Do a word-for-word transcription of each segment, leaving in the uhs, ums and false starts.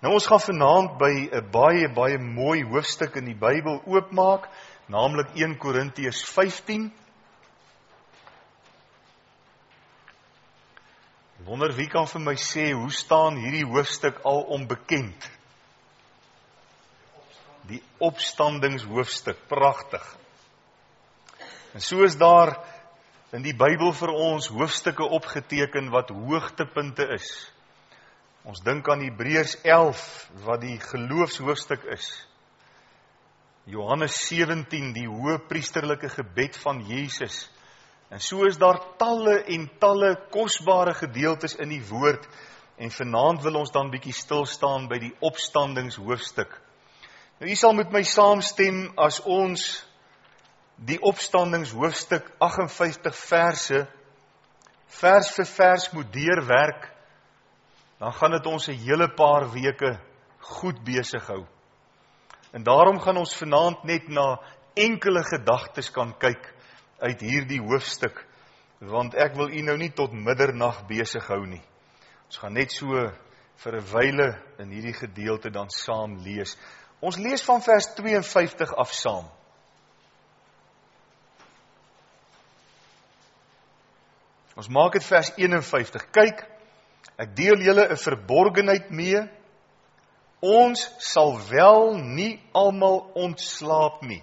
Nou ons gaan vanaand by 'n baie, baie mooi hoofstuk in die Bybel oopmaak, naamlik een Korintiërs vyftien. Ek wonder wie kan vir my sê, hoe staan hierdie hoofstuk al onbekend? Die opstandingshoofstuk, pragtig. En so is daar in die Bybel vir ons hoofstukke opgeteken wat hoogtepunte is. Ons dink aan Hebreërs elf, wat die geloofshoofstuk is. Johannes sewentien, die hoëpriesterlike gebed van Jesus. En so is daar talle en talle kosbare gedeeltes in die woord. En vanaand wil ons dan bietjie stil staan by die opstandingshoofstuk. Nou, u sal met my saamstem as ons die opstandingshoofstuk agt en vyftig verse, vers vir vers moet deurwerk, dan gaan dit ons 'n hele paar weke goed besig hou. En daarom gaan ons vanaand net na enkele gedagtes kan kyk uit hierdie hoofstuk, want ek wil u nou nie tot middernag besig hou nie. Ons gaan net so vir 'n wyle in hierdie gedeelte dan saam lees. Ons lees van vers twee en vyftig af saam. Ons maak dit vers een en vyftig. Kyk, ek deel julle 'n verborgenheid mee. Ons sal wel nie almal ontslaap nie,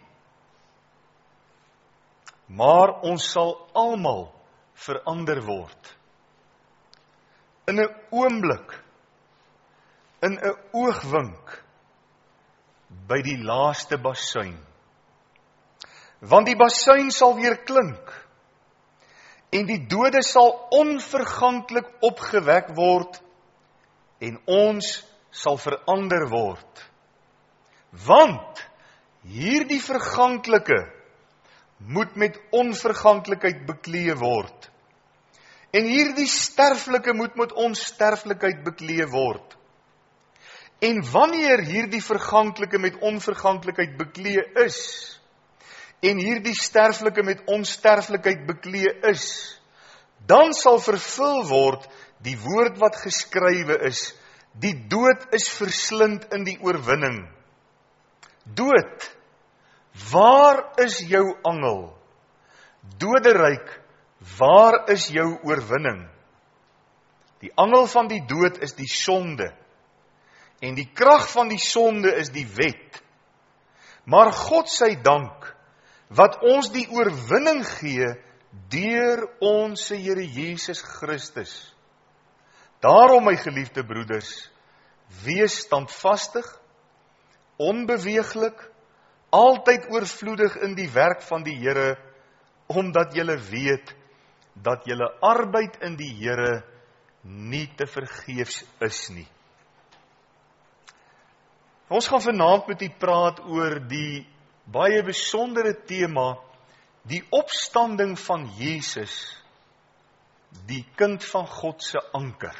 maar ons sal almal verander word. In 'n oomblik, in 'n oogwink, by die laaste basuin. Want die basuin sal weer klink, en die dode sal onverganklik opgewek word, en ons sal verander word. Want hierdie verganklike moet met onverganklikheid bekleë word, en hierdie sterflike moet met onsterflikheid bekleë word. En wanneer hierdie verganklike met onverganklikheid bekleë is, en hierdie sterflike met onsterflikheid bekleë is, dan sal vervul word die woord wat geskrywe is, die dood is verslind in die oorwinning. Dood, waar is jou angel? Doderyk, waar is jou oorwinning? Die angel van die dood is die sonde, en die krag van die sonde is die wet. Maar God sy dank, wat ons die oorwinning gee, deur ons Here Jesus Christus. Daarom, my geliefde broeders, wees standvastig, onbeweeglik, altyd oorvloedig in die werk van die Here, omdat julle weet, dat julle arbeid in die Here nie te vergeefs is nie. Ons gaan vanaand met u praat oor die baie besondere tema, die opstanding van Jesus, die kind van God se anker.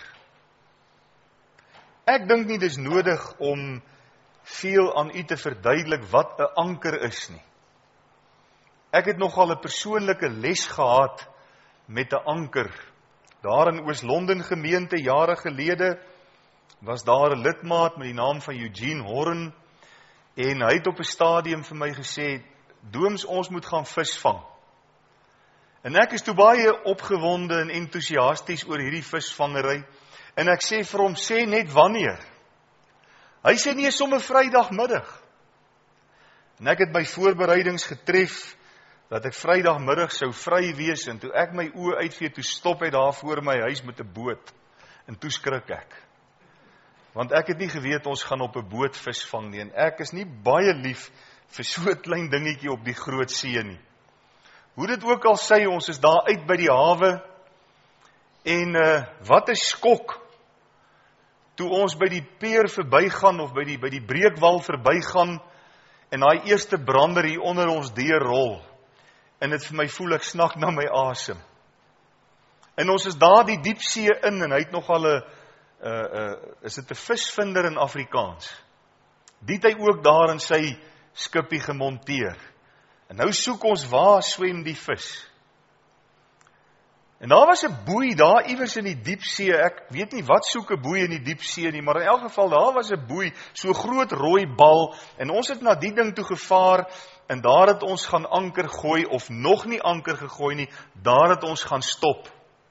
Ek dink nie dis nodig om veel aan u te verduidelik wat 'n anker is nie. Ek het nogal 'n persoonlike les gehad met 'n anker. Daar in Oos-London gemeente jare gelede was daar 'n lidmaat met die naam van Eugene Horn, en hy het op 'n stadium vir my gesê, Dooms, ons moet gaan visvang. En ek is toe baie opgewonde en entoesiasties oor hierdie visvangery, en ek sê vir hom, sê net wanneer. Hy sê nie, sommer Vrydagmiddag. En ek het my voorbereidings getref, dat ek Vrydagmiddag sou vry wees, en toe ek my oë uitvee, toe stop hy daar voor my huis met 'n boot, en toe skrik ek. Want ek het nie geweet, ons gaan op 'n boot visvang nie, en ek is nie baie lief vir so 'n klein dingetjie op die groot see nie. Hoe dit ook al sê, ons is daar uit by die hawe, en uh, wat 'n skok, toe ons by die peer verbygaan, of by die, by die breekwal verbygaan, en daai eerste brander hier onder ons deur rol, en dit vir my voel, ek snak na my asem. En ons is daar die diepsee in, en hy het nogal 'n, uh, uh, is dit 'n visvinder in Afrikaans, die het hy ook daar in sy skippie gemonteer. En nou soek ons, waar swem die vis? En daar was 'n boei daar iewers in die diepsee. Ek weet nie wat soek 'n boei in die diepsee nie, maar in elk geval daar was 'n boei, so groot rooi bal, en ons het na die ding toe gevaar, en daar het ons gaan anker gooi, of nog nie anker gegooi nie, daar het ons gaan stop.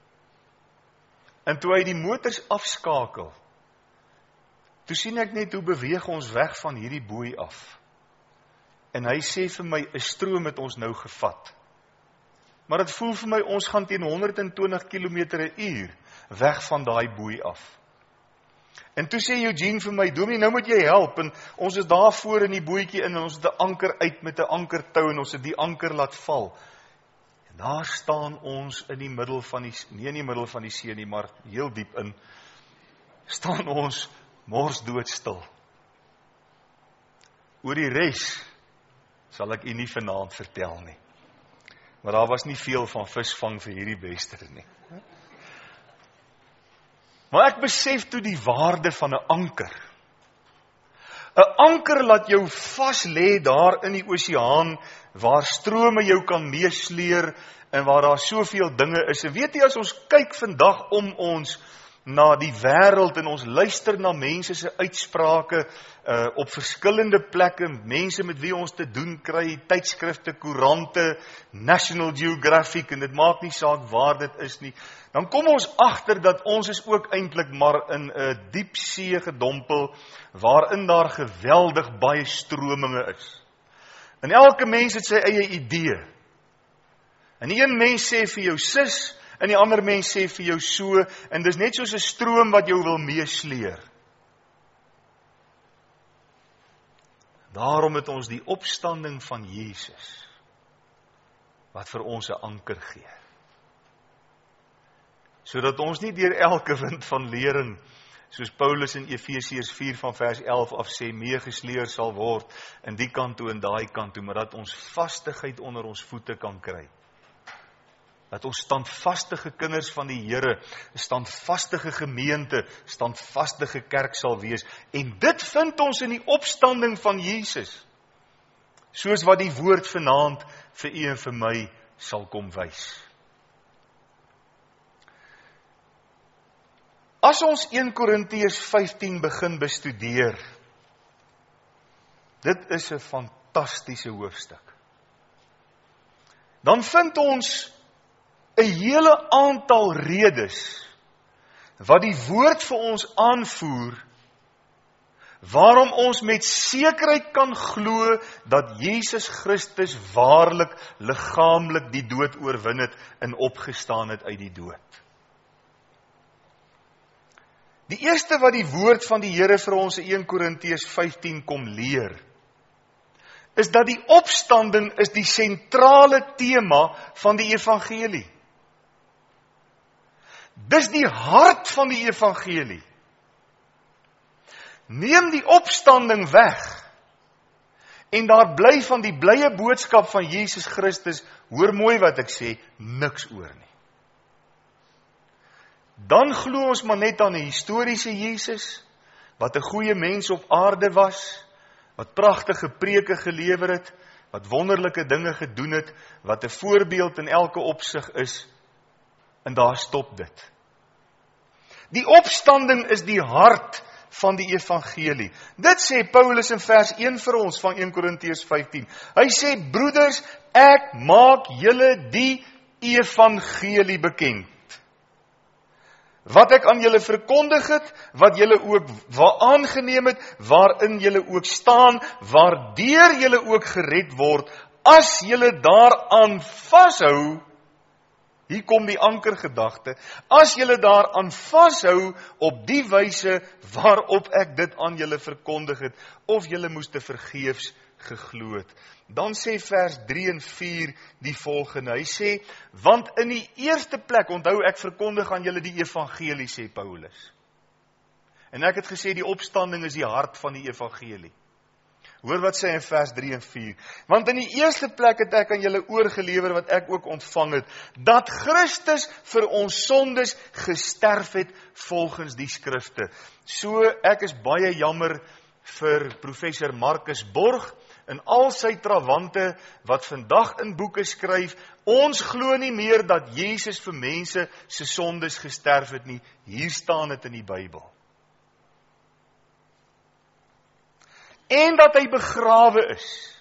En toe hy die motors afskakel, toe sien ek net hoe beweeg ons weg van hierdie boei af. En hy sê vir my, 'n stroom het ons nou gevat. Maar dit voel vir my, ons gaan teen honderd en twintig kilometer per uur weg van daai boei af. En toe sê Eugene vir my, Dominee, nou moet jy help, en ons is daar voor in die boeitjie in, en ons het 'n anker uit met 'n ankertou, en ons het die anker laat val. En daar staan ons in die middel van die, nie in die middel van die see nie, maar heel diep in, staan ons mors doodstil. Oor die res sal ek u nie vanaand vertel nie. Maar daar was nie veel van visvang vir hierdie bester nie. Maar ek besef toe die waarde van 'n anker. 'n Anker laat jou vas lê daar in die oseaan, waar strome jou kan meesleer, en waar daar soveel dinge is. En weet jy, as ons kyk vandag om ons na die wêreld, en ons luister na mense se uitsprake uh, op verskillende plekke, mense met wie ons te doen kry, tydskrifte, koerante, National Geographic, en dit maak nie saak waar dit is nie, dan kom ons agter dat ons is ook eintlik maar in 'n diep see gedompel, waarin daar geweldig baie strominge is. En elke mens het sy eie idee. En die een mens sê vir jou sis, en die ander mens sê vir jou so, en dis net soos 'n stroom wat jou wil meesleer. Daarom het ons die opstanding van Jesus, wat vir ons 'n anker gee. Sodat ons nie deur elke wind van lering, soos Paulus in Efesiërs vier van vers elf af sê, meegesleer sal word, in die kant toe en daai kant toe, maar dat ons vastigheid onder ons voete kan kry. Dat ons standvastige kinders van die Here, standvastige gemeente, standvastige kerk sal wees. En dit vind ons in die opstanding van Jesus. Soos wat die woord vanaand vir u en vir my sal kom wys. As ons Eerste Korintiërs vyftien begin bestudeer, dit is 'n fantastiese hoofstuk. Dan vind ons 'n hele aantal redes wat die woord vir ons aanvoer, waarom ons met sekerheid kan glo dat Jesus Christus waarlik liggaamlik die dood oorwin het en opgestaan het uit die dood. Die eerste wat die woord van die Here vir ons in Eerste Korintiërs vyftien kom leer, is dat die opstanding is die sentrale tema van die evangelie. Dis die hart van die evangelie. Neem die opstanding weg, en daar bly van die blye boodskap van Jesus Christus, hoor mooi wat ek sê, niks oor nie. Dan glo ons maar net aan 'n historiese Jesus, wat 'n goeie mens op aarde was, wat pragtige preke gelewer het, wat wonderlike dinge gedoen het, wat 'n voorbeeld in elke opsig is, en daar stop dit. Die opstanding is die hart van die evangelie. Dit sê Paulus in vers een vir ons van Eerste Korintiërs vyftien. Hy sê, broeders, ek maak julle die evangelie bekend. Wat ek aan julle verkondig het, wat julle ook aangeneem het, waarin julle ook staan, waardeur julle ook gered word, as julle daaraan vashou. Hier kom die ankergedagte. As julle daaraan vashou op die wyse waarop ek dit aan julle verkondig het, of julle moes te vergeefs geglo het. Dan sê vers drie en vier die volgende. Hy sê, want in die eerste plek, onthou ek verkondig aan julle die evangelie, sê Paulus. En ek het gesê die opstanding is die hart van die evangelie. Hoor wat sê in vers drie en vier. Want in die eerste plek het ek aan julle oorgelewer wat ek ook ontvang het, dat Christus vir ons sondes gesterf het volgens die skrifte. So ek is baie jammer vir professor Marcus Borg, en al sy trawante wat vandag in boeke skryf, ons glo nie meer dat Jesus vir mense se sondes gesterf het nie. Hier staan dit in die Bybel. En dat hy begrawe is.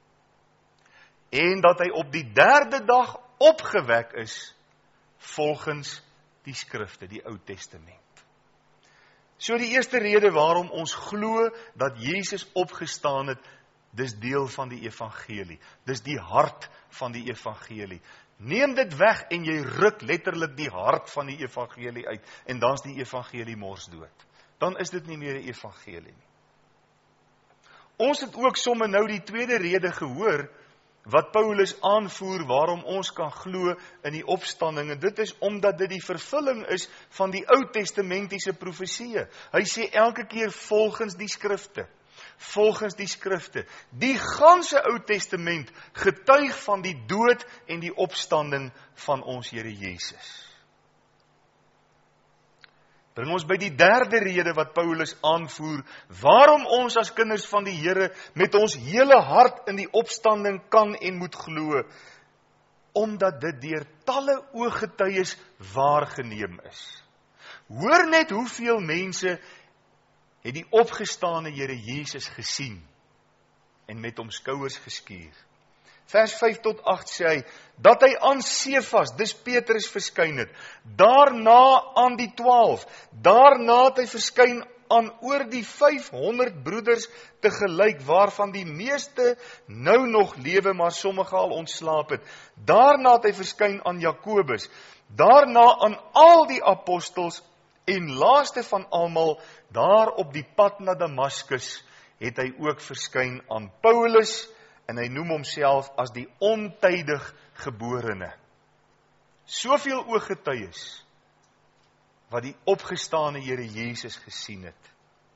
En dat hy op die derde dag opgewek is, volgens die skrifte, die Ou Testament. So die eerste rede waarom ons glo dat Jesus opgestaan het, dis deel van die evangelie. Dis die hart van die evangelie. Neem dit weg en jy ruk letterlik die hart van die evangelie uit, en dan is die evangelie mors dood. Dan is dit nie meer die evangelie nie. Ons het ook somme nou die tweede rede gehoor, wat Paulus aanvoer waarom ons kan glo in die opstanding, en dit is omdat dit die vervulling is van die Ou Testamentiese profesieë. Hy sê elke keer volgens die skrifte, volgens die skrifte. Die ganse Ou Testament getuig van die dood en die opstanding van ons Here Jesus. Bring ons by die derde rede wat Paulus aanvoer, waarom ons as kinders van die Here met ons hele hart in die opstanding kan en moet glo, omdat dit deur talle ooggetuies waargeneem is. Hoor net hoeveel mense het die opgestane Here Jesus gesien en met hom skouers geskuur. Vers vyf tot agt sê hy, dat hy aan Sefas, dis Petrus verskyn het, daarna aan die twaalf, daarna het hy verskyn aan oor die vyfhonderd broeders tegelyk, waarvan die meeste nou nog lewe, maar sommige al ontslaap het. Daarna het hy verskyn aan Jakobus, daarna aan al die apostels, en laaste van almal, daar op die pad na Damaskus, het hy ook verskyn aan Paulus, en hy noem homself as die ontydig geborene. Soveel ooggetuies, wat die opgestane Here Jesus gesien het.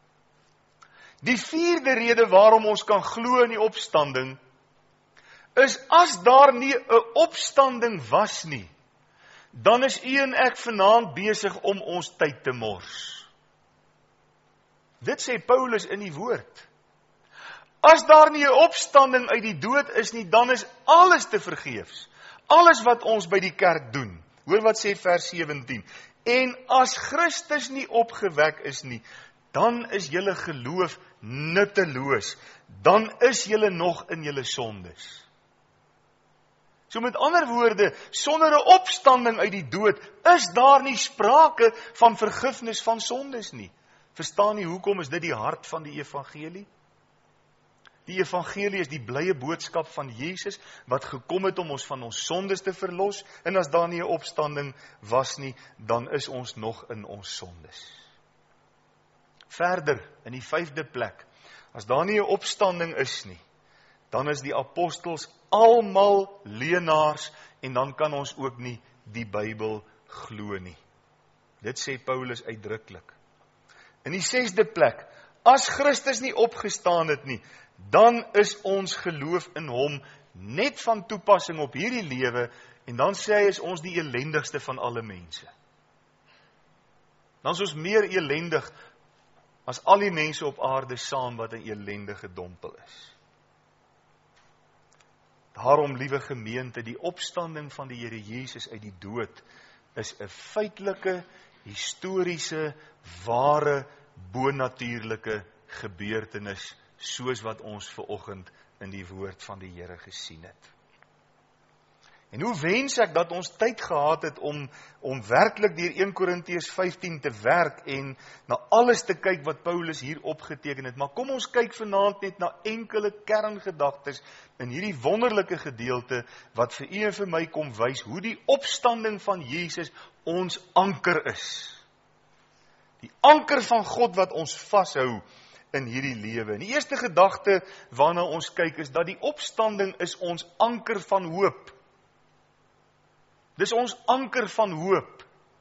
Die vierde rede waarom ons kan glo in die opstanding, is as daar nie 'n opstanding was nie, dan is u en ek vanaand besig om ons tyd te mors. Dit sê Paulus in die woord. As daar nie 'n opstanding uit die dood is nie, dan is alles te vergeefs. Alles wat ons by die kerk doen. Hoor wat sê vers sewentien. En as Christus nie opgewek is nie, dan is julle geloof nutteloos. Dan is julle nog in julle sondes. So met ander woorde, sonder 'n opstanding uit die dood, is daar nie sprake van vergifnis van sondes nie. Verstaan nie hoekom is dit die hart van die evangelie? Die evangelie is die blye boodskap van Jesus, wat gekom het om ons van ons sondes te verlos, en as daar nie 'n opstanding was nie, dan is ons nog in ons sondes. Verder, in die vyfde plek, as daar nie 'n opstanding is nie, dan is die apostels almal leenaars, en dan kan ons ook nie die Bybel glo nie. Dit sê Paulus uitdruklik. In die sesde plek, as Christus nie opgestaan het nie, dan is ons geloof in hom net van toepassing op hierdie lewe, en dan sê hy is ons die elendigste van alle mense. Dan is ons meer elendig as al die mense op aarde saam wat 'n elendige dompel is. Daarom, liewe gemeente, die opstanding van die Here Jesus uit die dood is 'n feitelike, historiese, ware, bonatuurlike gebeurtenis, soos wat ons vanoggend in die woord van die Here gesien het. En hoe wens ek dat ons tyd gehad het om, om werklik deur eerste Korintiërs vyftien te werk en na alles te kyk wat Paulus hier opgeteken het. Maar kom ons kyk vanaand net na enkele kerngedagtes in hierdie wonderlike gedeelte wat vir u en vir my kom wys hoe die opstanding van Jesus ons anker is. Die anker van God wat ons vashou in hierdie lewe. Die eerste gedagte waarna ons kyk is dat die opstanding is ons anker van hoop. Dis ons anker van hoop.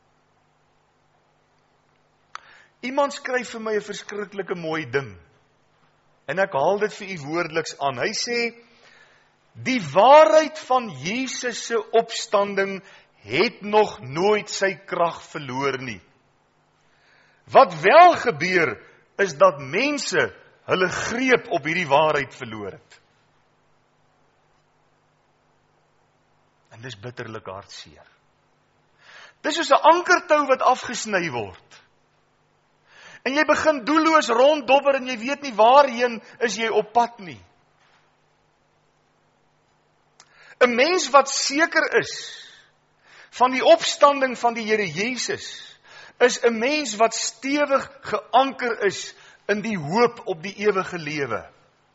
Iemand skryf vir my 'n verskriklike mooi ding, en ek haal dit vir u woordeliks aan. Hy sê, die waarheid van Jesus se opstanding het nog nooit sy krag verloor nie. Wat wel gebeur, is dat mense hulle greep op hierdie waarheid verloor het. En dis bitterlik hartseer. Dis soos 'n ankertou wat afgesny word. En jy begin doelloos ronddobber en jy weet nie waarheen is jy op pad nie. 'n Mens wat seker is van die opstanding van die Here Jesus, is 'n mens wat stewig geanker is in die hoop op die ewige lewe.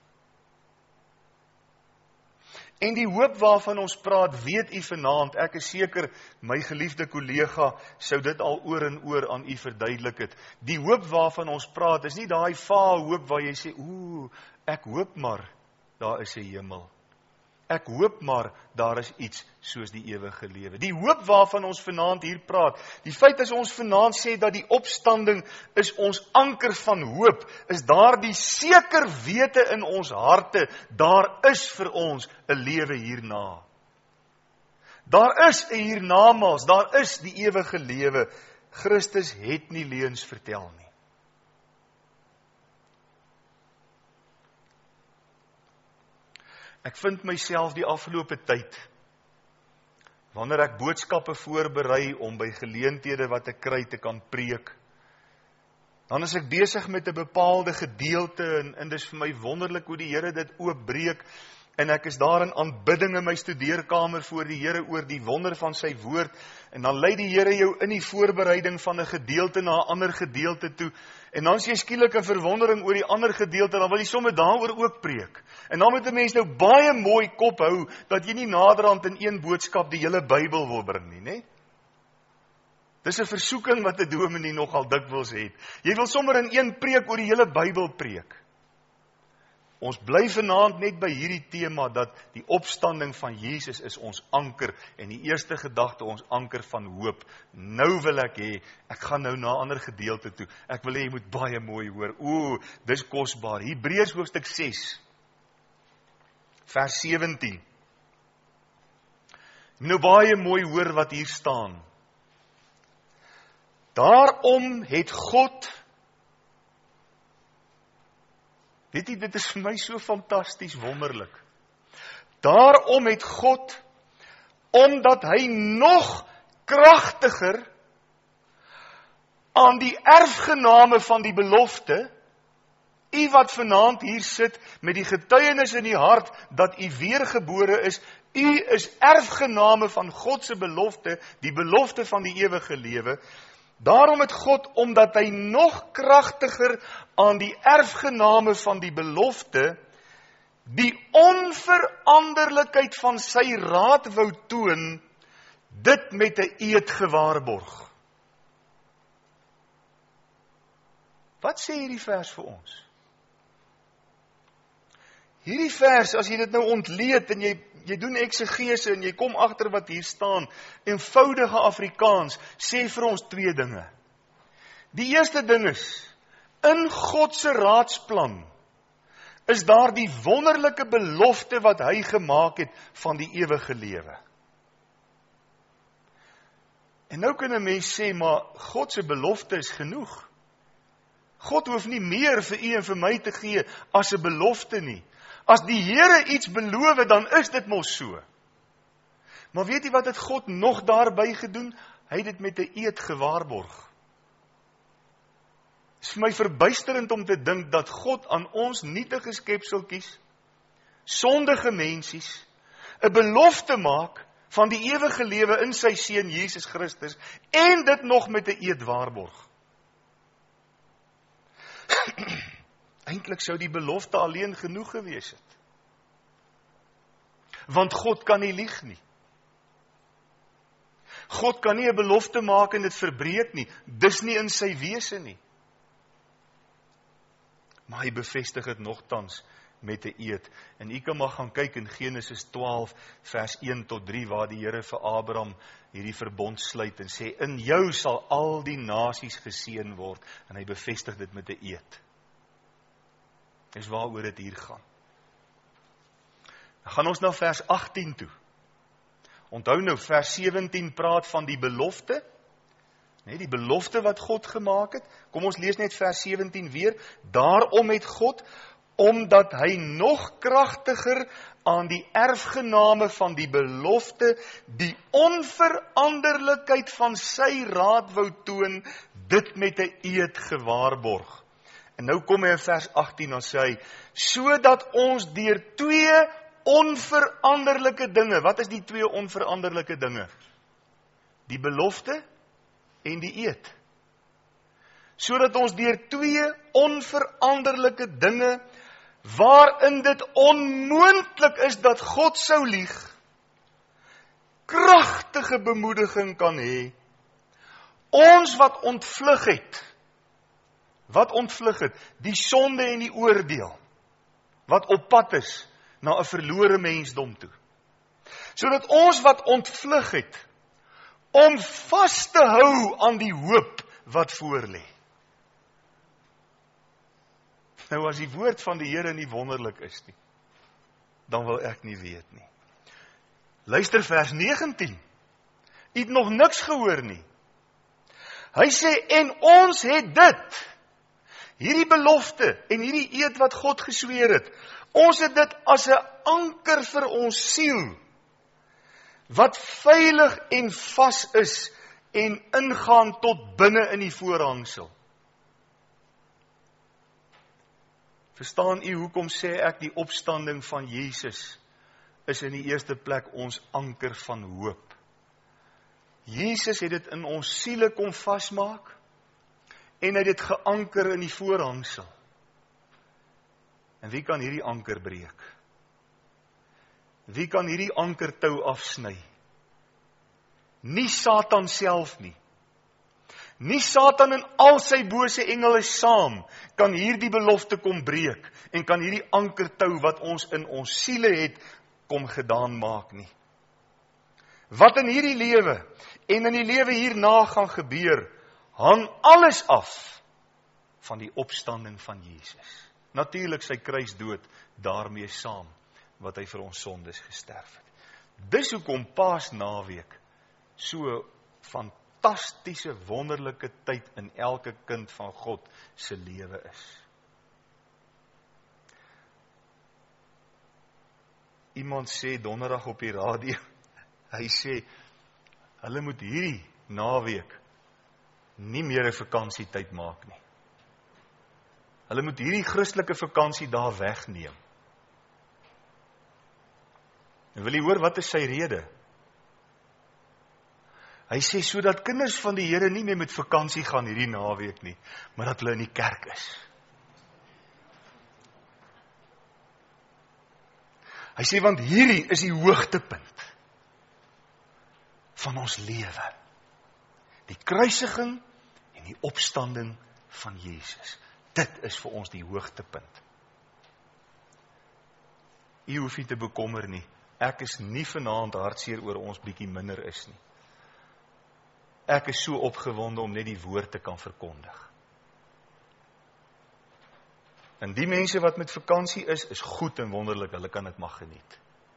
En die hoop waarvan ons praat, weet u vanaand, ek is seker, my geliefde kollega sou dit al oor en oor aan u verduidelik het. Die hoop waarvan ons praat, is nie daai vae hoop waar jy sê, oeh, ek hoop maar, daar is 'n hemel. Ek hoop maar, daar is iets soos die ewige lewe. Die hoop waarvan ons vanaand hier praat, die feit as ons vanaand sê dat die opstanding is ons anker van hoop, is daar die seker wete in ons harte, daar is vir ons 'n lewe hierna. Daar is 'n hiernamaals, daar is die ewige lewe. Christus het nie leuns vertel nie. Ek vind myself die afgelope tyd, wanneer ek boodskappe voorberei om by geleenthede wat ek kry te kan preek, dan is ek besig met 'n bepaalde gedeelte en, en dis vir my wonderlik hoe die Here dit oopbreek en ek is daar in aanbidding in my studeerkamer voor die Here oor die wonder van sy woord en dan lei die Here jou in die voorbereiding van 'n gedeelte na 'n ander gedeelte toe en dan is jy skielik 'n verwondering oor die ander gedeelte, dan wil jy sommer daaroor ook preek. En dan moet 'n mens nou baie mooi kop hou dat jy nie naderhand in een boodskap die hele Bybel wil bring nie, né? Dis 'n versoeking wat 'n dominee nogal dikwels het. Jy wil sommer in een preek oor die hele Bybel preek. Ons bly vanaand net by hierdie tema dat die opstanding van Jesus is ons anker en die eerste gedagte ons anker van hoop. Nou wil ek hê, ek gaan nou na 'n ander gedeelte toe. Ek wil hê jy moet baie mooi hoor. Ooh, dis kosbaar. Hebreërs hoofstuk ses, vers sewentien. Nou baie mooi hoor wat hier staan. Daarom het God, weet jy, dit is vir my so fantasties wonderlik. Daarom het God, omdat hy nog kragtiger aan die erfgename van die belofte, u wat vanaand hier sit met die getuienis in die hart dat u weergebore is, u is erfgename van God se belofte, die belofte van die ewige lewe. Daarom het God, omdat hy nog kragtiger aan die erfgename van die belofte, die onveranderlikheid van sy raad wou toon, dit met 'n eed gewaarborg. Wat sê hierdie vers vir ons? Hierdie vers, as jy dit nou ontleed en jy, jy doen eksegese en jy kom agter wat hier staan, eenvoudige Afrikaans, sê vir ons twee dinge. Die eerste ding is, in God se raadsplan, is daar die wonderlike belofte wat hy gemaak het van die ewige lewe. En nou kan 'n mens sê, maar God se belofte is genoeg. God hoef nie meer vir u en vir my te gee as 'n belofte nie. As die Here iets beloof, dan is dit mos so. Maar weet jy wat het God nog daarby gedoen? Hy het dit met 'n eed gewaarborg. Het is vir my verbuisterend om te dink dat God aan ons nietige skepseltjies, sondige mensies, 'n belofte maak van die ewige lewe in sy seun Jesus Christus en dit nog met 'n eed waarborg. Eintlik sou die belofte alleen genoeg gewees het. Want God kan nie lieg nie. God kan nie 'n belofte maak en dit verbreek nie. Dis nie in sy wese nie. Maar hy bevestig dit nogtans met 'n eed. En u kan maar gaan kyk in Genesis twaalf vers een tot drie waar die Here vir Abraham hierdie verbond sluit en sê, in jou sal al die nasies geseën word. En hy bevestig dit met 'n eed. Dis waaroor dit hier gaan. Dan gaan ons na vers agttien toe. Onthou nou, vers sewentien praat van die belofte. Nee, die belofte wat God gemaak het. Kom ons lees net vers sewentien weer. Daarom het God, omdat hy nog kragtiger aan die erfgename van die belofte, die onveranderlikheid van sy raad wou toon, dit met 'n eed gewaarborg. En nou kom hy in vers agttien, dan sê hy, sodat ons deur twee onveranderlike dinge, wat is die twee onveranderlike dinge? Die belofte en die eed. Sodat ons deur twee onveranderlike dinge, waarin dit onmoontlik is dat God sou lieg, kragtige bemoediging kan hê. Ons wat ontvlug het, wat ontvlug het, die sonde en die oordeel, wat op pad is na 'n verlore mensdom toe. Sodat ons wat ontvlug het, om vas te hou aan die hoop wat voor lê. Nou as die woord van die Here nie wonderlik is nie, dan wil ek nie weet nie. Luister vers negentien. U het nog niks gehoor nie. Hy sê, en ons het dit, hierdie belofte en hierdie eed wat God gesweer het, ons het dit as 'n anker vir ons siel, wat veilig en vas is en ingaan tot binne in die voorhangsel. Verstaan u hoekom sê ek die opstanding van Jesus is in die eerste plek ons anker van hoop? Jesus het dit in ons siele kom vasmaak en hy het dit geanker in die voorhangsel. En wie kan hierdie anker breek? Wie kan hierdie ankertou afsny? Nie Satan self nie. Nie Satan en al sy bose engele saam kan hierdie belofte kom breek en kan hierdie ankertou wat ons in ons siele het kom gedaan maak nie. Wat in hierdie lewe en in die lewe hierna gaan gebeur, hang alles af van die opstanding van Jesus. Natuurlik sy kruisdood daarmee saam wat hy vir ons sondes gesterf het. Dis hoekom Paasnaweek so fantastiese, wonderlike tyd in elke kind van God se lewe is. Iemand sê donderdag op die radio, hy sê, hulle moet hierdie naweek nie meer 'n vakansietyd maak nie. Hulle moet hierdie Christelike vakansie daar wegneem. En wil jy hoor wat is sy rede? Hy sê, sodat kinders van die Here nie meer met vakansie gaan hierdie naweek nie, maar dat hulle in die kerk is. Hy sê, want hierdie is die hoogtepunt van ons lewe. Die kruisiging en die opstanding van Jesus. Dit is vir ons die hoogtepunt. U hoef nie te bekommer nie. Ek is nie vanaand hartseer oor ons bietjie minder is nie. Ek is so opgewonde om net die woord te kan verkondig. En die mense wat met vakansie is, is goed en wonderlik, hulle kan dit mag geniet.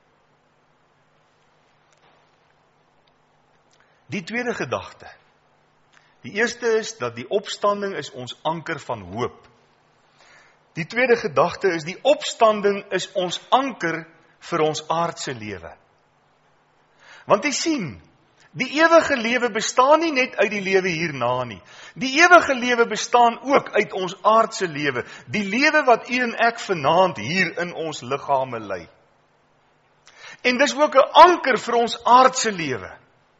Die tweede gedagte. Die eerste is dat die opstanding is ons anker van hoop. Die tweede gedagte is die opstanding is ons anker vir ons aardse lewe. Want jy sien, die ewige lewe bestaan nie net uit die lewe hierna nie. Die ewige lewe bestaan ook uit ons aardse lewe. Die lewe wat u en ek vanaand hier in ons liggame lê. En dis ook 'n anker vir ons aardse lewe.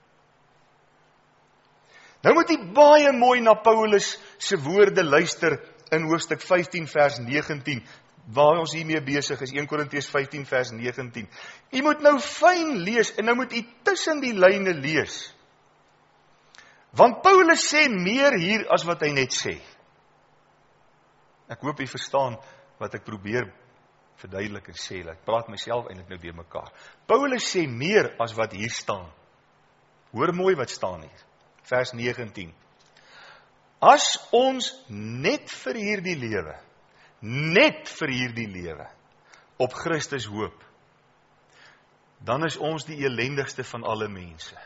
Nou moet jy baie mooi na Paulus se woorde luister in hoofstuk vyftien vers negentien, waar ons hiermee besig is, een Korintiërs vyftien vers negentien. Jy moet nou fyn lees, en nou moet jy tussen die lyne lees. Want Paulus sê meer hier as wat hy net sê. Ek hoop jy verstaan wat ek probeer verduidelik en sê. Ek praat myself eintlik nou weer mekaar. Paulus sê meer as wat hier staan. Hoor mooi wat staan hier. Vers negentien. As ons net vir hierdie lewe, net vir hierdie lewe, op Christus hoop, dan is ons die elendigste van alle mense.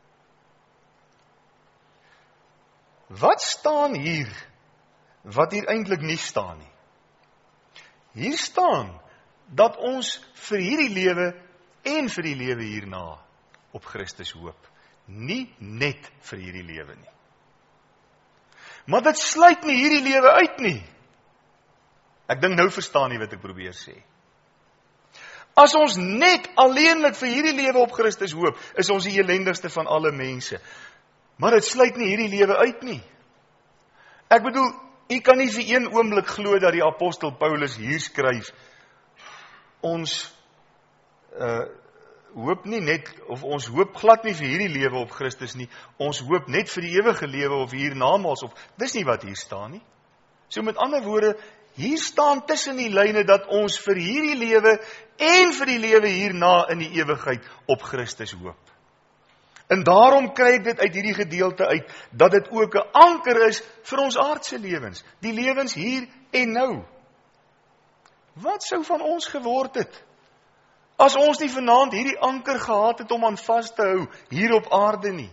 Wat staan hier, wat hier eintlik nie staan nie? Hier staan, dat ons vir hierdie lewe en vir die lewe hierna op Christus hoop. Nie net vir hierdie lewe nie. Maar dit sluit nie hierdie lewe uit nie. Ek dink nou verstaan nie wat ek probeer sê. As ons net alleenlik vir hierdie lewe op Christus hoop, is ons die elendigste van alle mense. Maar dit sluit nie hierdie lewe uit nie. Ek bedoel, u kan nie vir een oomblik glo dat die apostel Paulus hier skryf, ons uh, hoop nie net, of ons hoop glad nie vir hierdie lewe op Christus nie, ons hoop net vir die ewige lewe of hiernamaals op, dis nie wat hier staan nie. So met ander woorde, hier staan tussen die lyne dat ons vir hierdie lewe en vir die lewe hierna in die ewigheid op Christus hoop. En daarom kry ek dit uit hierdie gedeelte uit, dat dit ook 'n anker is vir ons aardse lewens, die lewens hier en nou. Wat sou van ons geword het, as ons nie vanaand hierdie anker gehad het om aan vas te hou, hier op aarde nie?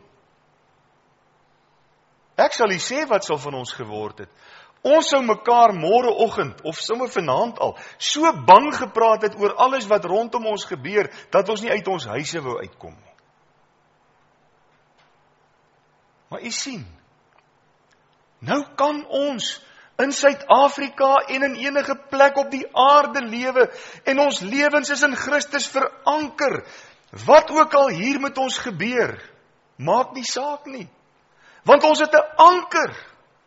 Ek sal nie sê wat sal van ons geword het. Ons sou mekaar môreoggend, of sommer vanaand al, so bang gepraat het oor alles wat rondom ons gebeur, dat ons nie uit ons huise wou uitkom nie. Maar u sien, nou kan ons in Suid-Afrika en in enige plek op die aarde lewe, en ons lewens is in Christus veranker. Wat ook al hier met ons gebeur, maak nie saak nie, want ons het 'n anker.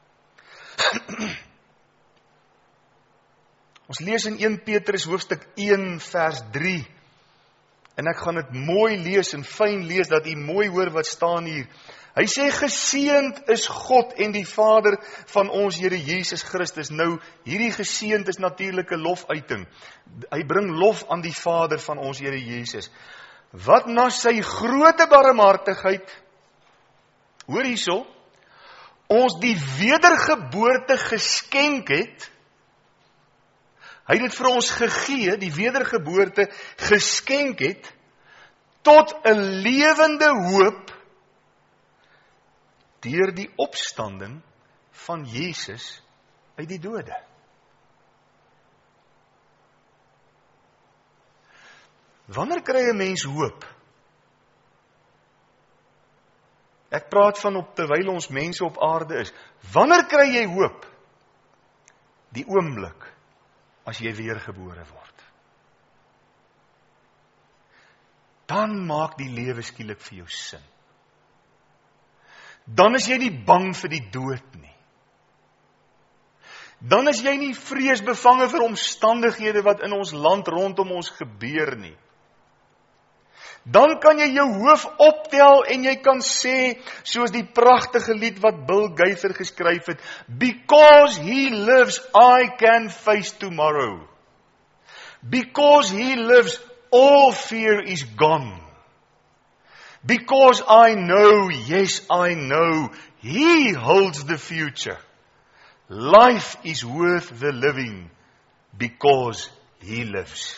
Ons lees in Eerste Petrus hoofstuk een vers drie, en ek gaan dit mooi lees en fyn lees, dat u mooi hoor wat staan hier. Hy sê, geseënd is God en die Vader van ons Here Jesus Christus. Nou, hierdie geseënd is natuurlik 'n lofuiting. Hy bring lof aan die Vader van ons Here Jesus, wat na sy groote barmhartigheid, hoor hierso, ons die wedergeboorte geskenk het. Hy het dit vir ons gegee, die wedergeboorte geskenk het, tot 'n lewende hoop, deur die opstanding van Jesus uit die dode. Wanneer kry 'n mens hoop? Ek praat van op terwyl ons mense op aarde is. Wanneer kry jy hoop? Die oomblik as jy weergebore word. Dan maak die lewe skielik vir jou sin. Dan is jy nie bang vir die dood nie. Dan is jy nie vreesbevange vir omstandighede wat in ons land rondom ons gebeur nie. Dan kan jy jou hoof optel en jy kan sê, soos die pragtige lied wat Bill Gaither geskryf het, because he lives, I can face tomorrow. Because he lives, all fear is gone. Because I know, yes I know, he holds the future. Life is worth the living because he lives.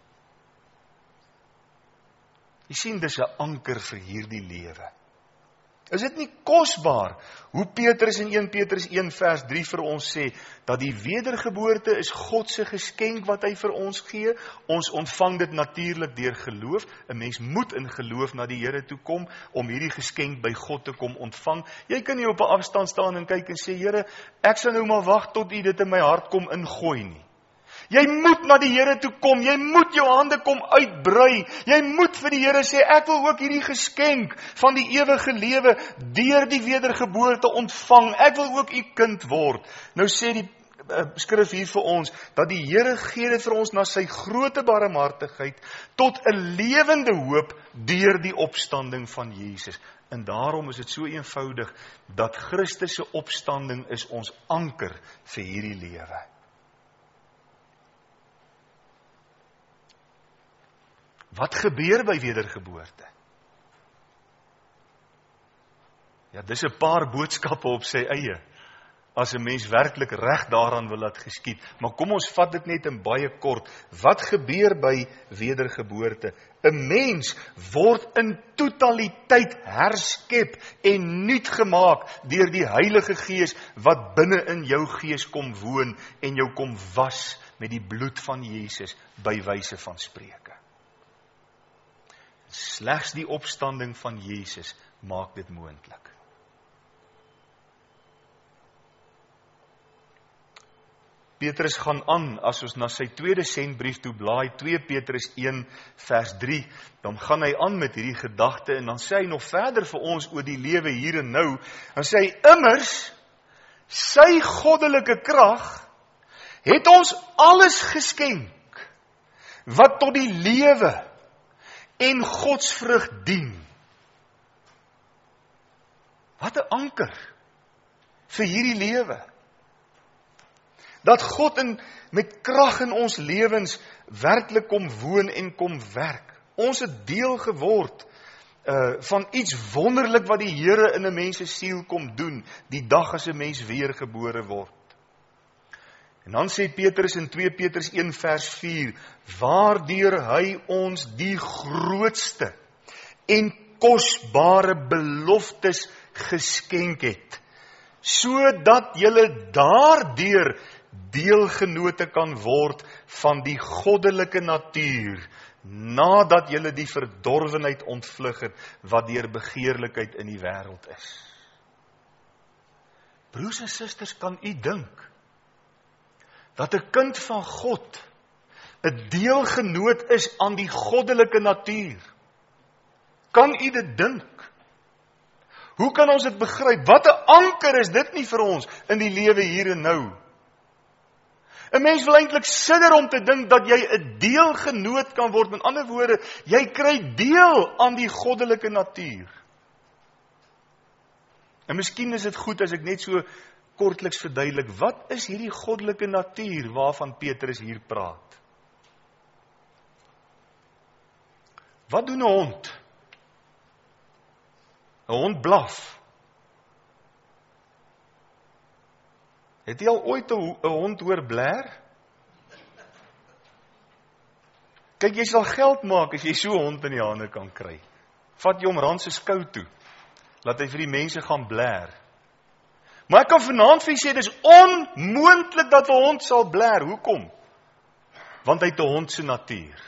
Jy sien, dis 'n anker vir hierdie lewe. Is dit nie kosbaar hoe Petrus in Eerste Petrus een vers drie vir ons sê, dat die wedergeboorte is God se geskenk wat hy vir ons gee? Ons ontvang dit natuurlik deur geloof. 'n Mens moet in geloof na die Here toe kom om hierdie geskenk by God te kom ontvang. Jy kan nie op 'n afstand staan en kyk en sê, Here, ek sal nou maar wag tot U dit in my hart kom ingooi nie. Jy moet na die Here toe kom, jy moet jou hande kom uitbrei, jy moet vir die Here sê, ek wil ook hierdie geskenk van die ewige lewe deur die wedergeboorte ontvang, ek wil ook U kind word. Nou sê die uh, skrif hier vir ons, dat die Here gee dit vir ons na sy groote barmhartigheid, tot 'n lewende hoop deur die opstanding van Jesus. En daarom is dit so eenvoudig, dat Christus se opstanding is ons anker vir hierdie lewe. Wat gebeur by wedergeboorte? Ja, dis 'n paar boodskappe op sy eie, as 'n mens werklik reg daaraan wil laat geskied. Maar kom ons vat dit net in baie kort. Wat gebeur by wedergeboorte? 'n Mens word in totaliteit herskep en nuut gemaak deur die Heilige Gees wat binne in jou gees kom woon en jou kom was met die bloed van Jesus by wyse van spreuke. Slegs die opstanding van Jesus maak dit moontlik. Petrus gaan aan, as ons na sy tweede sendbrief toe blaai, twee Petrus een vers drie, dan gaan hy aan met hierdie gedagte, en dan sê hy nog verder vir ons oor die lewe hier en nou, dan sê hy, immers, sy goddelike krag, het ons alles geskenk, wat tot die lewe en godsvrug dien. Wat 'n anker vir hierdie lewe. Dat God in, met krag in ons lewens werklik kom woon en kom werk. Ons het deel geword uh, van iets wonderlik wat die Here in 'n mens se siel kom doen, die dag as 'n mens weergebore word. En dan sê Petrus in twee Petrus een vers vier, waardeur hy ons die grootste en kosbare beloftes geskenk het, sodat julle daardeur deelgenote kan word van die goddelike natuur, nadat julle die verdorwenheid ontvlug het, wat deur begeerlikheid in die wêreld is. Broers en susters, kan u dink, dat 'n kind van God 'n deelgenoot is aan die goddelike natuur? Kan u dit dink? Hoe kan ons dit begryp? Wat 'n anker is dit nie vir ons in die lewe hier en nou? 'n Mens wil eintlik sidder om te dink dat jy 'n deelgenoot kan word. Met ander woorde, jy kry deel aan die goddelike natuur. En miskien is dit goed as ek net so kortliks verduidelik, wat is hierdie goddelike natuur waarvan Petrus hier praat? Wat doen 'n hond? 'n Hond blaf. Het jy al ooit 'n hond hoor bler? Kyk, jy sal geld maak as jy so 'n hond in die hande kan kry. Vat jy hom rand se skou toe, laat hy vir die mense gaan bler. Maar ek kan vanaand vir jy sê, dis onmoontlik dat 'n hond sal bler. Hoekom? Want hy het 'n hond se natuur.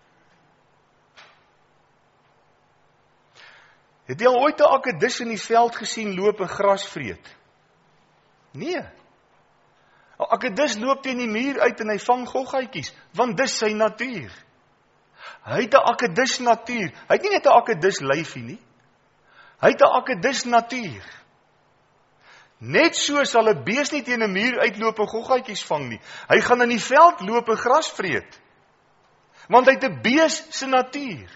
Het jy al ooit 'n akedus in die veld gesien loop en gras vreet? Nee. 'n Akedus loop teen die muur uit en hy vang goggaatjies, want dis sy natuur. Hy het 'n akedus natuur. Hy het nie net 'n akedus lyfie nie. Hy het 'n akedus natuur. Net so sal 'n bees nie teen 'n muur uitloop en goggaatjies vang nie. Hy gaan in die veld loop en gras vreet. Want hy het 'n bees se natuur.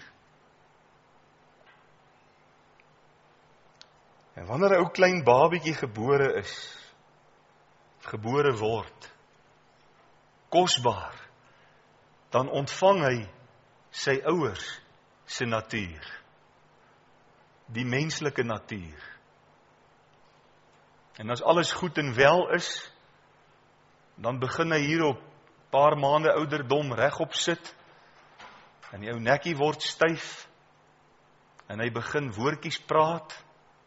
En wanneer 'n ou klein babietjie gebore is, gebore word, kosbaar, dan ontvang hy sy ouers se natuur, die menslike natuur. En as alles goed en wel is, dan begin hy hier op paar maande ouderdom regop sit, en die ou nekkie word styf, en hy begin woordjies praat,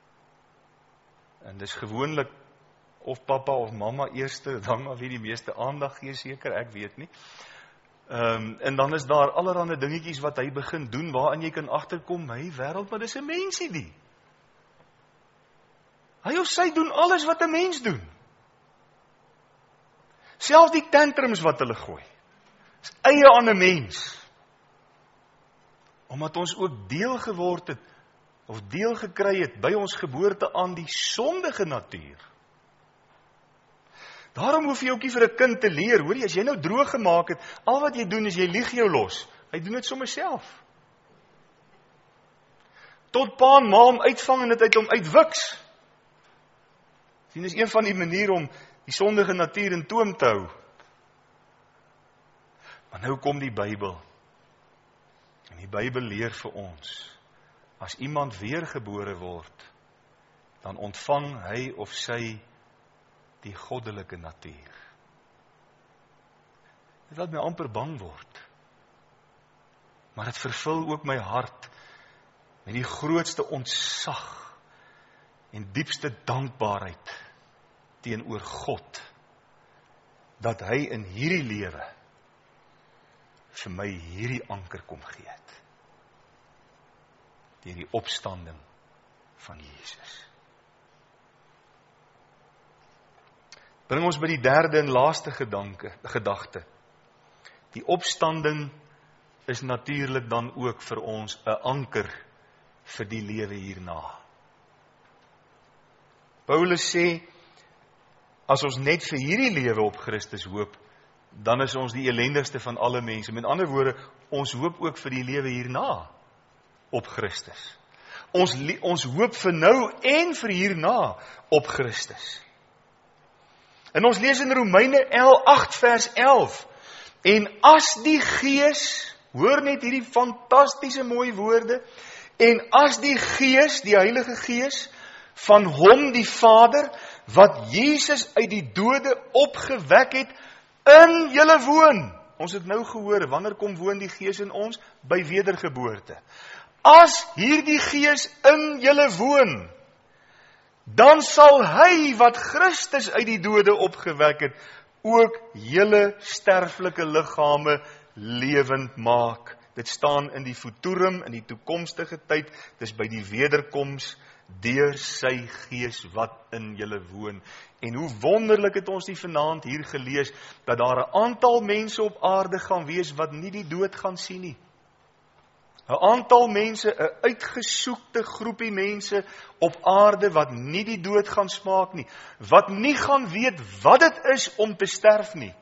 en dis gewoonlik of pappa of mamma eerste, dan maar wie die meeste aandag gee seker, ek weet nie. Um, en dan is daar allerhande dingetjies wat hy begin doen, waarin jy kan agterkom, hy wêreld, maar dis 'n mensie die. Hy of sy doen alles wat 'n mens doen. Selfs die tantrums wat hulle gooi, is eie aan 'n mens. Omdat ons ook deel geword het, of deel gekry het by ons geboorte aan die sondige natuur. Daarom hoef jy ook nie vir 'n kind te leer, hoor jy, as jy nou droog gemaak het, al wat jy doen is jy lieg jou los. Hy doen dit sommer self. Tot pa en ma hom uitvang en dit uit hom uitwiks. Sien, is een van die maniere om die sondige natuur in toom te hou. Maar nou kom die Bybel. En die Bybel leer vir ons, as iemand weergebore word, dan ontvang hy of sy die goddelike natuur. Dit laat my amper bang word. Maar dit vervul ook my hart met die grootste ontzag en diepste dankbaarheid teenoor God, dat hy in hierdie lewe vir my hierdie anker kom gee het. Deur die opstanding van Jesus. Bring ons by die derde en laaste gedanke, gedagte. Die opstanding is natuurlik dan ook vir ons 'n anker vir die lewe hierna. Paulus sê, as ons net vir hierdie lewe op Christus hoop, dan is ons die elendigste van alle mense. Met ander woorde, ons hoop ook vir die lewe hierna op Christus. Ons, ons hoop vir nou en vir hierna op Christus. En ons lees in Romeine agt vers elf, en as die Gees, hoor net hierdie fantastiese mooi woorde, en as die Gees, die Heilige Gees, van hom die Vader, wat Jesus uit die dode opgewek het, in julle woon. Ons het nou gehoor, wanneer kom woon die Gees in ons? By wedergeboorte. As hierdie Gees in julle woon, dan sal hy wat Christus uit die dode opgewek het, ook julle sterflike liggame lewend maak. Dit staan in die futurum, in die toekomstige tyd, dis by die wederkoms, deur sy Gees wat in julle woon. En hoe wonderlik het ons die vanaand hier gelees, dat daar 'n aantal mense op aarde gaan wees, wat nie die dood gaan sien nie. 'n Aantal mense, 'n uitgesoekte groepie mense op aarde, wat nie die dood gaan smaak nie, wat nie gaan weet wat dit is om te sterf nie.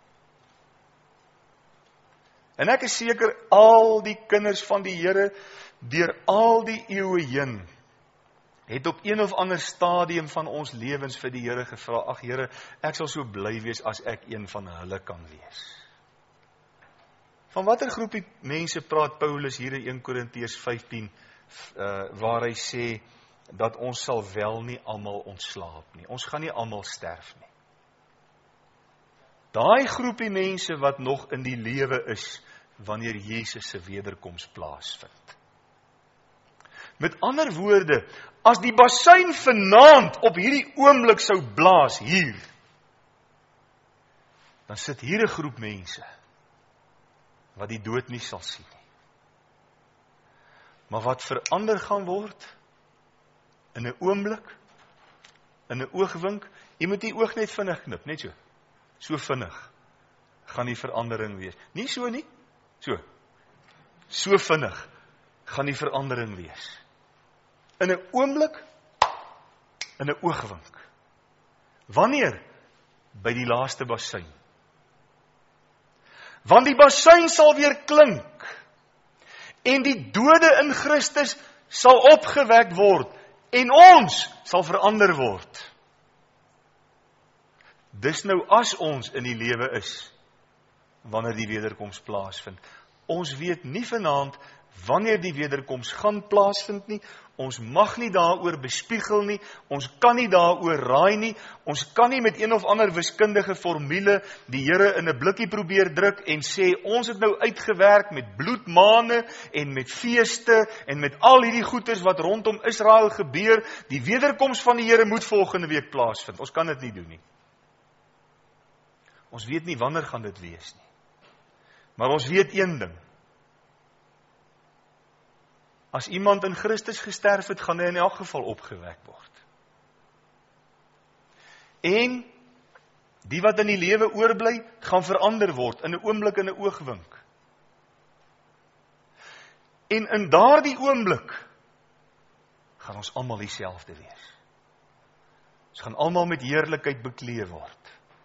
En ek is seker, al die kinders van die Here, deur al die eeue heen, het op een of ander stadium van ons lewens vir die Here gevra, ag Here, ek sal so bly wees as ek een van hulle kan wees. Van watter groepie mense praat Paulus hier in een Korintiërs vyftien, uh, waar hy sê, dat ons sal wel nie almal ontslaap nie. Ons gaan nie almal sterf nie. Daai groepie mense wat nog in die lewe is, wanneer Jesus se wederkoms plaasvind. Met ander woorde, as die basuin vanaand op hierdie oomblik sou blaas hier, dan sit hier 'n groep mense wat die dood nie sal sien nie. Maar wat verander gaan word in 'n oomblik, in 'n oogwink, jy moet die oog net vinnig knip, net so. So vinnig gaan die verandering wees. Nie so nie, so. So vinnig gaan die verandering wees. In 'n oomblik, in 'n oogwink. Wanneer? By die laaste basuin. Want die basuin sal weer klink, en die dode in Christus sal opgewek word, en ons sal verander word. Dis nou as ons in die lewe is, wanneer die wederkoms plaasvind. Ons weet nie vanaand wanneer die wederkoms gaan plaasvind nie. Ons mag nie daaroor bespiegel nie. Ons kan nie daaroor raai nie. Ons kan nie met een of ander wiskundige formule die Here in 'n blikkie probeer druk en sê, ons het nou uitgewerk met bloedmaane en met feeste en met al hierdie goeters wat rondom Israel gebeur. Die wederkoms van die Here moet volgende week plaasvind. Ons kan dit nie doen nie. Ons weet nie wanneer gaan dit wees nie. Maar ons weet een ding. As iemand in Christus gesterf het, gaan hy in elk geval opgewek word. En die wat in die lewe oorbly, gaan verander word in 'n oomblik, in 'n oogwink. En in daardie oomblik gaan ons almal dieselfde wees. Ons gaan almal met heerlikheid bekleed word.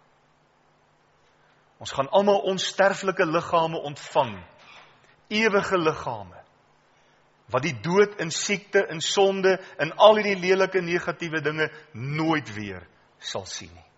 Ons gaan almal onsterflike liggame ontvang, ewige liggame, wat die dood in siekte, in sonde, in al die lelike negatiewe dinge nooit weer sal sien nie.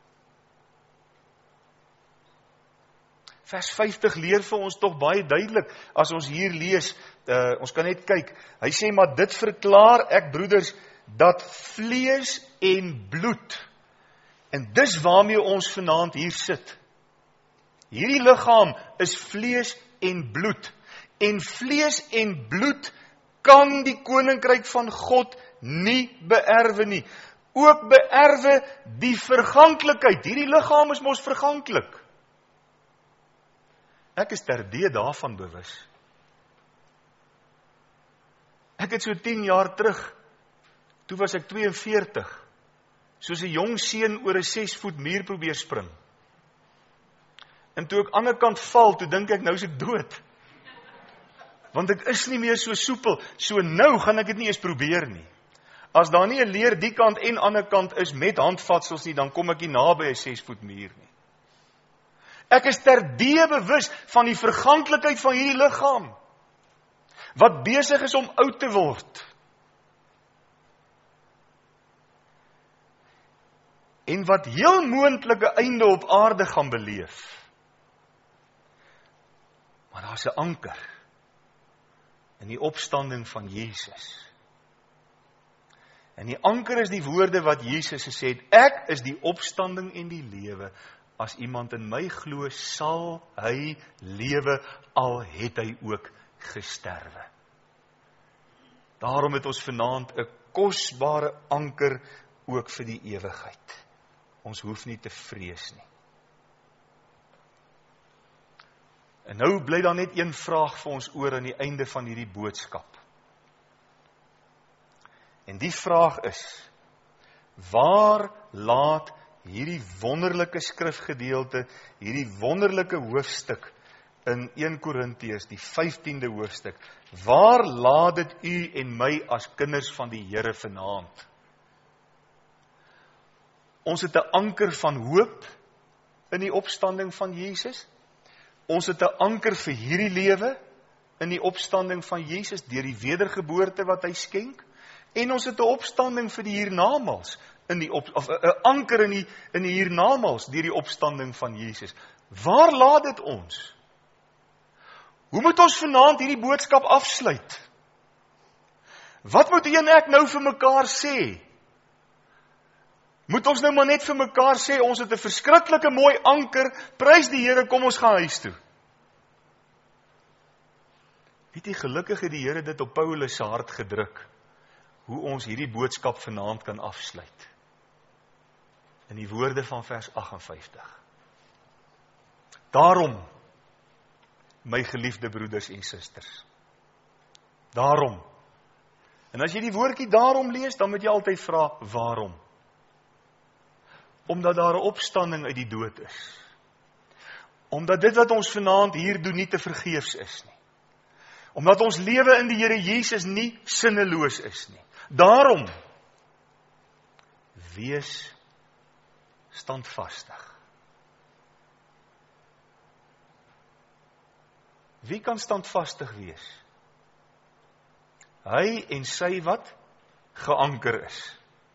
Vers vyftig leer vir ons tog baie duidelik, as ons hier lees, uh, ons kan net kyk, hy sê, maar dit verklaar ek broeders, dat vlees en bloed, en dis waarmee ons vanaand hier sit. Hierdie liggaam is vlees en bloed, en vlees en bloed kan die koninkryk van God nie beerwe nie. Ook beerwe die verganklikheid. Hierdie liggaam is mos verganklik. Ek is terdee daarvan bewus. Ek het so tien jaar terug, toe was ek tweeënveertig, soos 'n jong seun oor 'n ses voet muur probeer spring. En toe ek aan die ander kant val, toe dink ek, nou is ek dood. Want ek is nie meer so soepel, so nou gaan ek dit nie eens probeer nie. As daar nie 'n leer die kant en ander kant is met handvatsels nie, dan kom ek nie naby 'n ses voet muur nie. Ek is terdee bewus van die verganklikheid van hierdie liggaam, wat besig is om oud te word. En wat heel moontlike einde op aarde gaan beleef. Maar daar is 'n anker in die opstanding van Jesus. En die anker is die woorde wat Jesus gesê het, ek is die opstanding en die lewe. As iemand in my glo, sal hy lewe, al het hy ook gesterwe. Daarom het ons vanaand 'n kosbare anker ook vir die ewigheid. Ons hoef nie te vrees nie. En nou bly daar net een vraag vir ons oor aan die einde van hierdie boodskap. En die vraag is, waar laat hierdie wonderlike skrifgedeelte, hierdie wonderlike hoofstuk in een Korintiërs, die vyftiende hoofstuk, waar laat dit u en my as kinders van die Here vanaand? Ons het 'n anker van hoop in die opstanding van Jesus. Ons het 'n anker vir hierdie lewe in die opstanding van Jesus, deur die wedergeboorte wat hy skenk. En ons het 'n opstanding vir die hiernamaals, in die op, of 'n anker in die, in die hiernamaals, deur die opstanding van Jesus. Waar laat dit ons? Hoe moet ons vanaand hierdie boodskap afsluit? Wat moet u en ek nou vir mekaar sê? Moet ons nou maar net vir mekaar sê, ons het 'n verskriklike mooi anker, prys die Here, kom ons gaan huis toe. Weet jy, gelukkig het die Here dit op Paulus se hart gedruk, hoe ons hierdie boodskap vanaand kan afsluit. In die woorde van vers agt en vyftig. Daarom, my geliefde broeders en susters, daarom, en as jy die woordjie daarom lees, dan moet jy altyd vra, waarom? Omdat daar 'n opstanding uit die dood is. Omdat dit wat ons vanaand hier doen nie te vergeefs is nie. Omdat ons lewe in die Here Jesus nie sinneloos is nie. Daarom, wees standvastig. Wie kan standvastig wees? Hy en sy wat geanker is.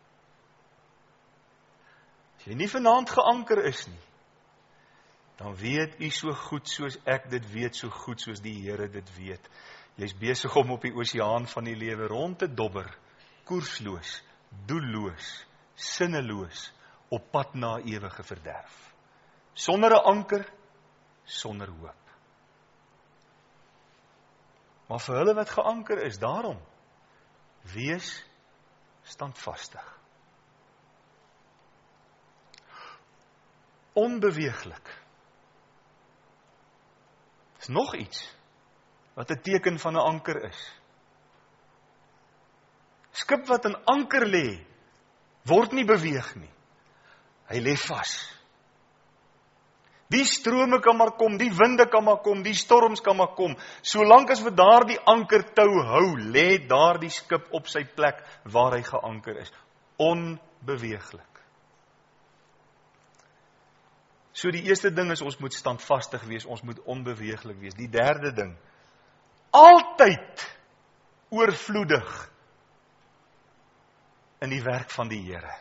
As jy nie vanaand geanker is nie, dan weet u so goed soos ek dit weet, so goed soos die Here dit weet. Jy is besig om op die oseaan van die lewe rond te dobber, koersloos, doelloos, sinneloos, op pad na ewige verderf. Sonder 'n anker, sonder hoop. Maar vir hulle wat geanker is, daarom, wees standvastig. Onbeweeglik. Is nog iets wat 'n teken van 'n anker is. Skip wat 'n anker lê, word nie beweeg nie. Hy lê vas. Die strome kan maar kom, die winde kan maar kom, die storms kan maar kom. Solank as we daardie ankertou hou, lê daardie skip op sy plek waar hy geanker is. Onbeweeglik. So die eerste ding is, ons moet standvastig wees, ons moet onbeweeglik wees. Die derde ding, altyd oorvloedig in die werk van die Here.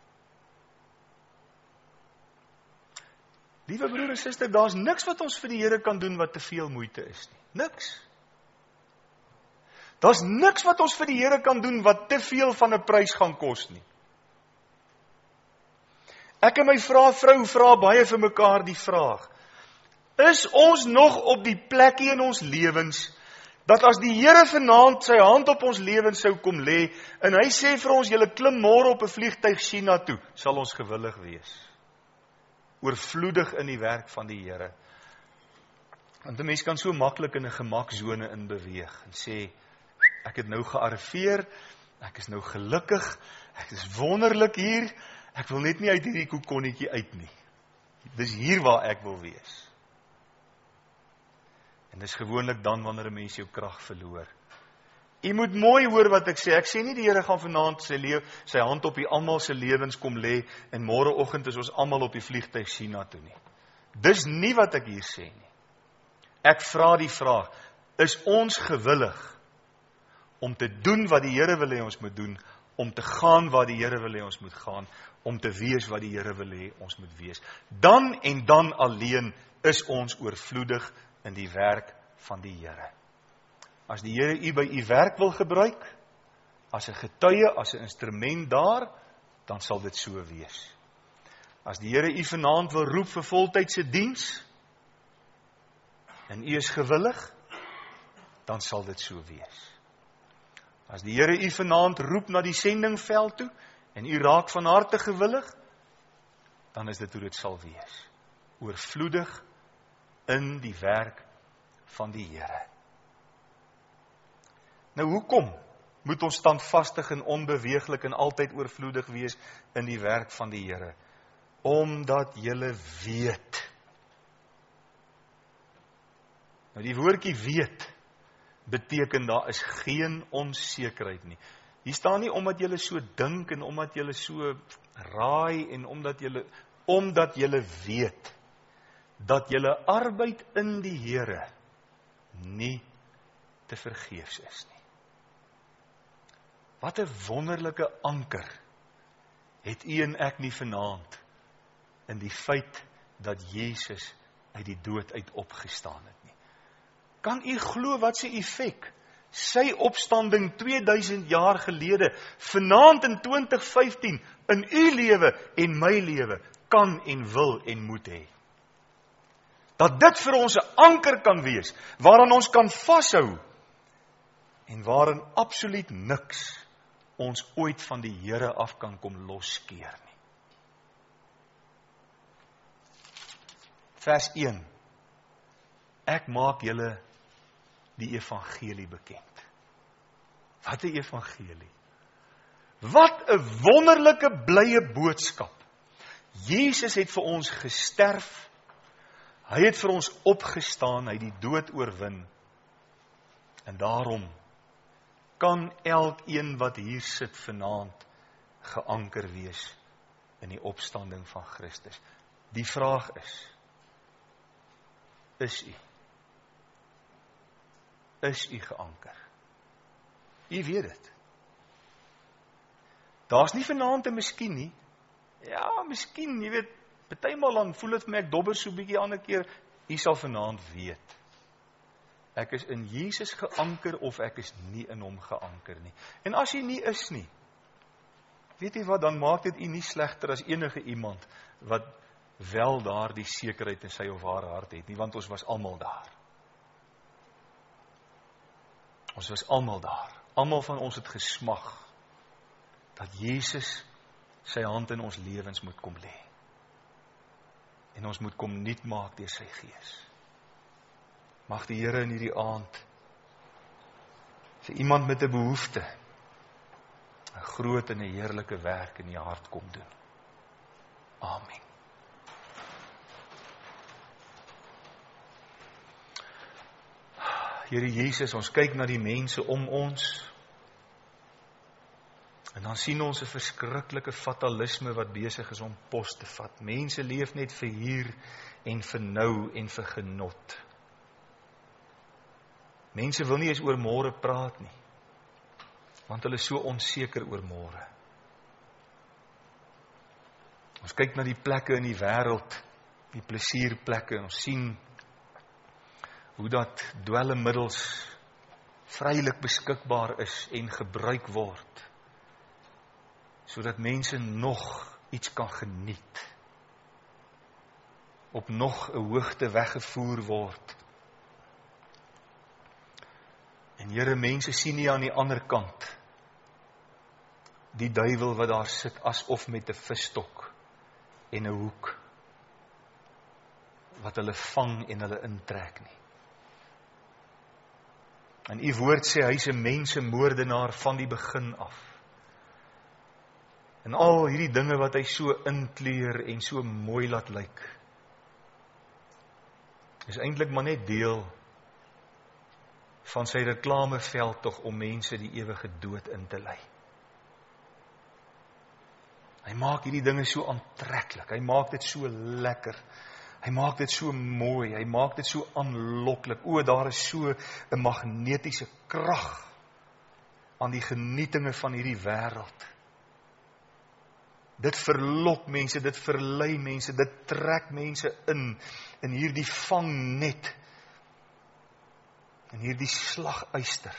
Liewe broer en suster, daar is niks wat ons vir die Here kan doen wat te veel moeite is nie. Niks. Daar is niks wat ons vir die Here kan doen wat te veel van 'n prys gaan kos nie. Ek en my vrou, vrou vra baie vir mekaar die vraag, is ons nog op die plekkie in ons lewens, dat as die Here vanaand sy hand op ons lewens sou kom lê, en hy sê vir ons, julle klim môre op 'n vliegtuig China toe, sal ons gewillig wees. Oorvloedig in die werk van die Here. Want 'n mens kan so maklik in 'n gemaksone in beweeg en sê, ek het nou gearriveer, ek is nou gelukkig, ek is wonderlik hier, ek wil net nie uit hierdie kokonnetjie uit nie. Dis hier waar ek wil wees. En dis gewoonlik dan wanneer 'n mens jou krag verloor. Jy moet mooi hoor wat ek sê. Ek sê nie die Here gaan vanaand sy lewe, sy hand op die almal se lewens kom lê en môreoggend is ons almal op die vliegtuig China toe nie. Dis nie wat ek hier sê nie. Ek vra die vraag, is ons gewillig om te doen wat die Here wil hê ons moet doen, om te gaan waar die Here wil hê ons moet gaan, om te wees wat die Here wil hê ons moet wees. Dan en dan alleen is ons oorvloedig in die werk van die Here. As die Here u by u werk wil gebruik, as 'n getuie, as 'n instrument daar, dan sal dit so wees. As die Here u vanaand wil roep vir voltydse diens, en u is gewillig, dan sal dit so wees. As die Here u vanaand roep na die sendingveld toe, en u raak van harte gewillig, dan is dit hoe dit sal wees. Oorvloedig in die werk van die Here. Nou hoekom moet ons standvastig en onbeweeglik en altyd oorvloedig wees in die werk van die Here? Omdat julle weet. Nou die woordjie weet beteken daar is geen onsekerheid nie. Hier staan nie omdat julle so dink en omdat julle so raai en omdat julle omdat julle weet dat julle arbeid in die Here nie te vergeefs is nie. Wat 'n wonderlike anker het u en ek nie vanaand in die feit dat Jesus uit die dood uit opgestaan het nie. Kan u glo wat sy effek sy opstanding twee duisend jaar gelede vanaand in twintig vyftien in u lewe en my lewe kan en wil en moet hê? Dat dit vir ons 'n anker kan wees waaraan ons kan vashou en waarin absoluut niks ons ooit van die Here af kan kom loskeer nie. Vers een. Ek maak julle die evangelie bekend. Wat 'n evangelie. Wat 'n wonderlike blye boodskap. Jesus het vir ons gesterf. Hy het vir ons opgestaan, hy het die dood oorwin. En daarom kan elkeen wat hier sit vanaand geanker wees in die opstanding van Christus. Die vraag is, is u? Is u geanker? U weet dit. Daar's nie vanaand 'n miskien nie. Ja, miskien, jy weet, partymal dan voel dit vir my ek dobber so bietjie ander keer, u sal vanaand weet. Ek is in Jesus geanker of ek is nie in hom geanker nie. En as jy nie is nie, weet jy wat, dan maak dit u nie slegter as enige iemand wat wel daar die sekerheid in sy of haar hart het nie, want ons was almal daar. Ons was almal daar. Almal van ons het gesmag dat Jesus sy hand in ons lewens moet kom lê. En ons moet kom nuut maak deur sy Gees. Mag die Here in hierdie aand vir iemand met 'n behoefte 'n groot en 'n heerlike werk in die hart kom doen. Amen. Here Jesus, ons kyk na die mense om ons en dan sien ons 'n verskriklike fatalisme wat besig is om pos te vat. Mense leef net vir hier en vir nou en vir genot. Mense wil nie eens oor môre praat nie, want hulle is so onseker oor môre. Ons kyk na die plekke in die wêreld, die plesierplekke, en ons sien hoe dat dwelmmiddels vrylik beskikbaar is en gebruik word, sodat mense nog iets kan geniet, op nog 'n hoogte weggevoer word. En Here, mense sien nie aan die ander kant die duiwel wat daar sit asof met 'n visstok en 'n hoek wat hulle vang en hulle intrek nie. En u woord sê, hy is 'n mensemoordenaar van die begin af. En al hierdie dinge wat hy so inkleur en so mooi laat lyk, is eintlik maar net deel van sy reklameveldtog om mense die ewige dood in te lei. Hy maak hierdie dinge so aantreklik, hy maak dit so lekker, hy maak dit so mooi, hy maak dit so aanloklik. O, daar is so 'n magnetiese krag aan die genietinge van hierdie wêreld. Dit verlok mense, dit verlei mense, dit trek mense in, in hierdie vangnet, in hierdie slaguister.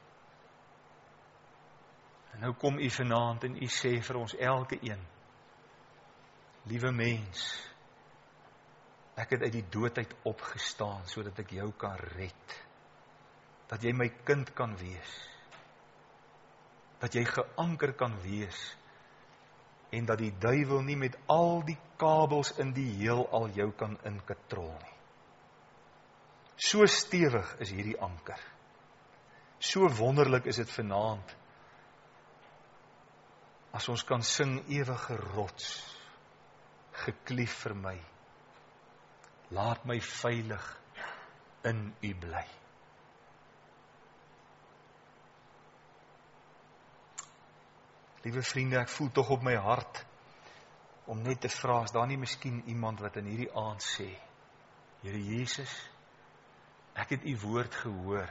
En nou kom u vanaand en u sê vir ons elke een, liewe mens, ek het uit die doodheid opgestaan, sodat ek jou kan red, dat jy my kind kan wees, dat jy geanker kan wees, en dat die duiwel nie met al die kabels in die heelal jou kan inkatrol nie. So stewig is hierdie anker. So wonderlik is dit vanaand, as ons kan sing, ewige rots, geklief vir my, laat my veilig in u bly. Liewe vriende, ek voel tog op my hart om net te vra, is daar nie miskien iemand wat in hierdie aand sê, Here Jesus, ek het u woord gehoor,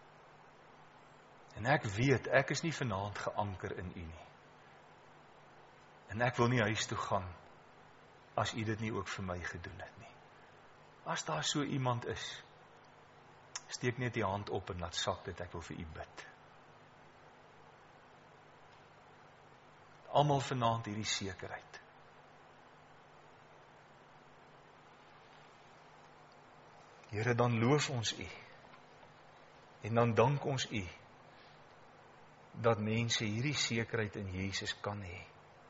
en ek weet, ek is nie vanaand geanker in u nie, en ek wil nie huis toe gaan, as u dit nie ook vir my gedoen het nie. As daar so iemand is, steek net die hand op en laat sak dit, ek wil vir u bid. Almal vanaand hierdie sekerheid. Here, dan loof ons u, en dan dank ons u, dat mense hierdie sekerheid in Jesus kan hê.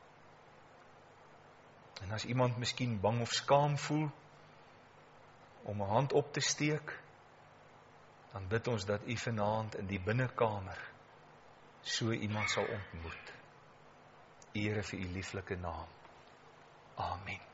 En as iemand miskien bang of skaam voel, om 'n hand op te steek, dan bid ons dat u vanaand in die binnekamer, so iemand sal ontmoet. Ere vir u lieflike naam. Amen.